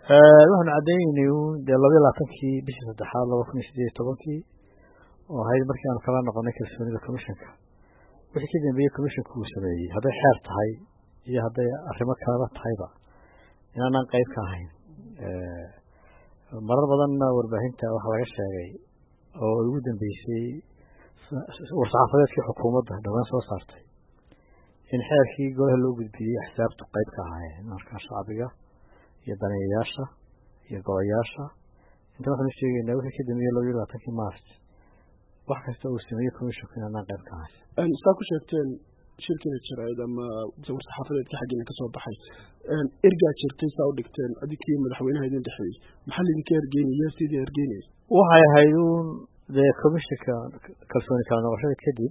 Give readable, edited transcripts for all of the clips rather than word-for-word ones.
waxaan cadeynaynay dee 22kii bishii 3aad 2018 oo ahayd markii aan kala noqonay kalsoonida commissionka wixii ka dambeeyay commissionka uu sameeyey hadday xeer tahay iyo hadday arrimo kalaba tahayba inaanan qayb ka ahayn marar badanna warbaahinta waxa laga sheegay oo ugu dambeysay war-saxaafadeedkii xukuumadda dhawaan soo saartay in xeerkii golaha loo gudbiyey axsaabtu qayb ka ahaayeen markaa shacbiga iyo daneeyayaasha iyo golayaasha inta waxaanu sheegaynaa wixii ka dambeeyey 22kii Maarch wax kasta uu sameeyey commissionka inaan qayb ka ahayn saa ku sheegteen shirkina jirayd ama war-saxaafadeedkii xaggiina ka soo baxay ergaa jirtay saa u dhigteen adinkii madaxweynaha idin dhexeeyey maxaa laydinka ergeynaya sidii ergeynaya waxay ahayd uun dee commissionka kalsooni kala noqoshada kadib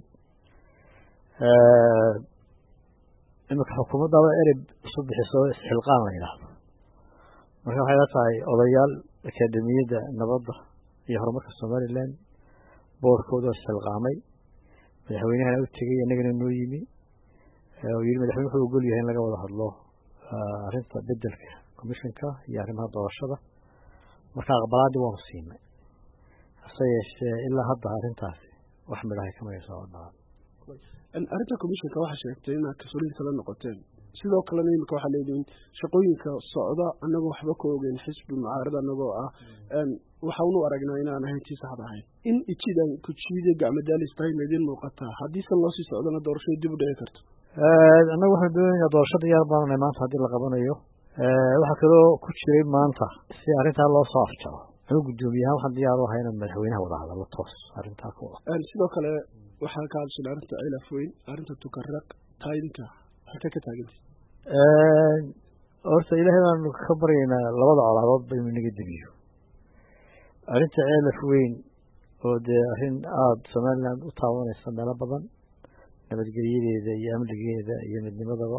imika xukuumaddaba ereb isu bixiso isxilqaan la yidhaahdo marka waxay la tahay odayaal akaademiyadda nabadda iyo horumarka somaliland boorkooda isxilqaamay madaxweynahana u tegey innagana noo yimi oo yidhi madaxweyne wuxuu ogol yahay in laga wada hadlo arrinta bedelka commissionka iyo arrimaha doorashada marka aqbalaadii waanu siinay hase yeeshee ilaa hadda arrintaasi wax midhahay kama soo dhacaan arrinta commissionka waxaa sheegtay inaad kalsoonida kala noqoteen sidoo kalena imika waxaa leedihiin shaqooyinka socda annagoo waxba ka ogeyn xisbi mucaarada annagoo ah waxaanu aragnaa inaan ahayn tii saxda ahayn in ijidan kujiida gacmadaalis tahay maydin muuqataa haddiisan loo sii socdana doorashada dib u dhici karto annagu waxaan doonaynaa doorashada yaar baanunay maanta haddii la qabanayo waxaa kaloo ku jiray maanta si arrintaa loo soo afjaro anu guddoomiyahaan waxaan diyaar u ahay inaan madaxweynaha wada hadallo toos arrintaa ku sidoo kale waxaa ka hadashay arrinta cilaf weyn arrinta tukaraq taydinka halka ka taagantay horta ilaahay baanu ka baryaynaa labada colaadoodba inuu inaga debiyo arrinta cilaf weyn oo dee arrin aada somaliland u taabanaysa meelo badan nabadgelyadeeda iyo amnigeeda iyo midnimadaba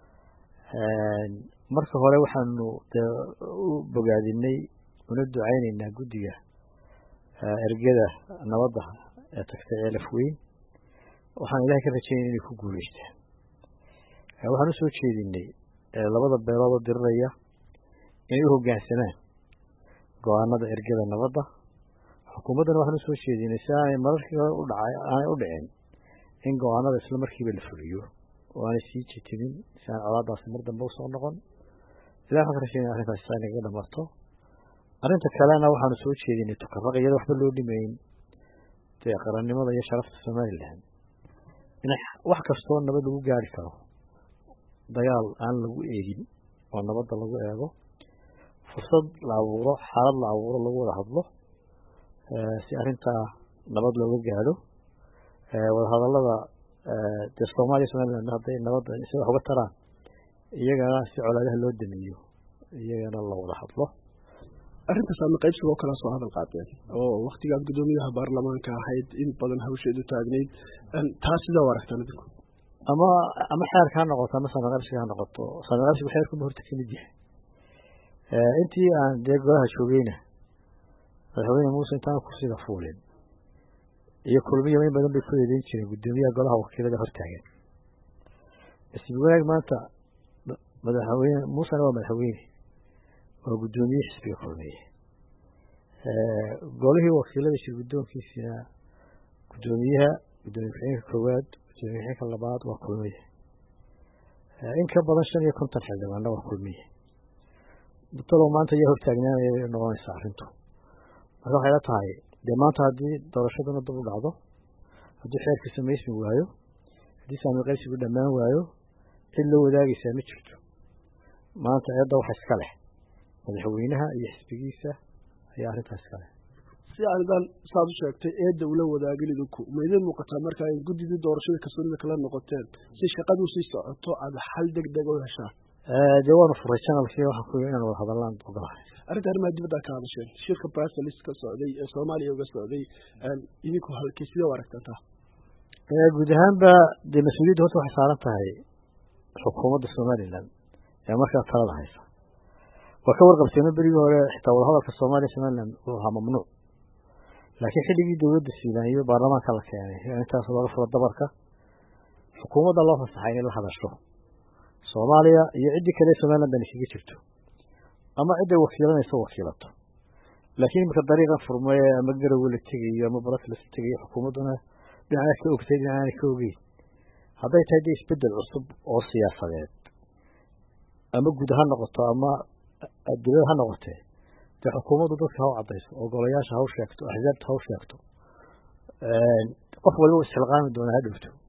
marka hore waxaanu dee u bogaadinay una ducaynaynaa guddiga ergada nabadda ee tagtay cilaf weyn waxaan ilahay ka rajaynay inay ku guuleystaan waxaan u soo jeedinay labada beeloodoo diriraya inay u hoggaansamaan go-aanada ergada nabadda xukuumaddana waxaan usoo jeedinay si aanay mararkii hore aanay u dhicin in go-aanada isla markiiba la fuliyo oo aanay sii jitimin si aan colaadaasi mar dambe usoo noqon ilahi waxaan ka rajaynay arrintaasi saa inagaga dhamarto arrinta kalena waxaanu soo jeedinay tukaraq iyada waxba loo dhimayn dee qarannimada iyo sharafta somaliland in wax kastoo nabad lagu gaari karo dagaal aan lagu eegin oo nabadda lagu eego fursad la abuuro xaalad la abuuro lagu wada hadlo si arrintaa nabad looga gaadho wadahadallada dee soomaaliya somaliland hadday nabadda si wax uga taraan iyagana si colaadaha loo damiyo iyagana la wada hadlo arrintaas ama qaybsiga oo kala soo hadal qaateen oo waktigaad guddoomiyaha baarlamaanka ahayd in badan hawsheedu taagnayd taas sidaa u aragtaan idinku ama xeerka ha noqoto ama saamiqabsiga ha noqoto saamiqabsigu xeerkuma horta ka mid yahay intii aan dee golaha joogeyna madaxweyne muuse intaan kursiga fuulin iyo kulmiya in badan bay ku eedeyn jireen guddoomiyaha golaha wakiilada hortaagan isbi wanaag maanta madaxweyne muusena waa madaxweyne waa guddoomiye xisbiga kulmiye golihii wakiilada shir guddoonkiisina guddoomiyaha gudoomiye ku-xigeenka koowaad gudoomiye ku-xigeenka labaad waa kulmiye in ka badan 55 xildhibaanna waa kulmiye talow maanta ayaa hortaagnaanaya noqonaysa arrintu marka waxay la tahay dee maanta haddii doorashaduna dib u dhacdo haddii xeerka samaysmi waayo haddii saamiqaysigu dhammaan waayo cid loo wadaagaysaa ma jirto maanta eedda waxa iska leh madaxweynaha iyo xisbigiisa ayaa arrintaas iska leh si aadaan saad u sheegtay eedda ula wadaagin idinku maydin muuqataa markaa in guddidii doorashada kalsoonida kala noqoteen si shaqadu sii socoto aad xal degdeg u heshaan dee waanu furay channelkii waxaan ku inaan wada hadallaan ogolahay arrinta arrimaha dibadda ka hadasheen shirka Brussels ka socday ee Soomaaliya uga socday idinku halkii sidoo aragtaa guud ahaanba dee mas-uuliyadda horta waxay saaran tahay xukuumadda Somaliland ee markaa talada haysa waa ka warqabteena berigii hore xitaa wadahadalka Soomaaliya Somaliland uu ahaa mamnuuc laakiin xilligii dowladda Siidaan iyo baarlamaanka la keenay intaas laga furo dabarka xukuumadda loo fasaxay in la hadasho Soomaaliya iyo cidii kale Somaliland bani kaga jirto ama cidday wakiilanayso wakiilato laakiin iminka dariiqan furmay ama garowe la tegayo ama balaslas la tegayo xukuumadduna dhinacna ka ogtay dhinacna ka ogeyn hadday tahay dee isbeddel cusub oo siyaasadeed ama guud ha noqoto ama dibad ha noqotee dee xukuumaddu dadka ha u caddayso oo golayaasha ha u sheegto axsaabta ha u sheegto qof waliba isxilqaami doona ha dhowto